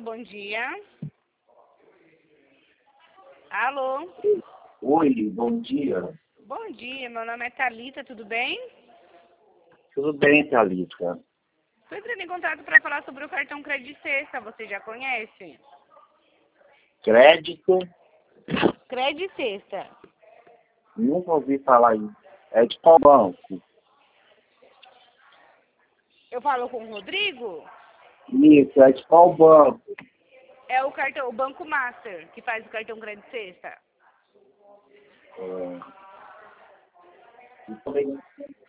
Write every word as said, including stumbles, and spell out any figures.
bom dia. Alô? Oi, bom dia. Bom dia, meu nome é Thalita, tudo bem? Tudo bem, Thalita? Estou entrando em contato para falar sobre o cartão Crédito Sexta, você já conhece? Crédito? Crédito Sexta. Nunca ouvi falar isso. É de qual banco? Eu falo com o Rodrigo? Isso, é de qual banco? É o cartão, o Banco Master, que faz o cartão Crédito Sexta. É... Muito bem.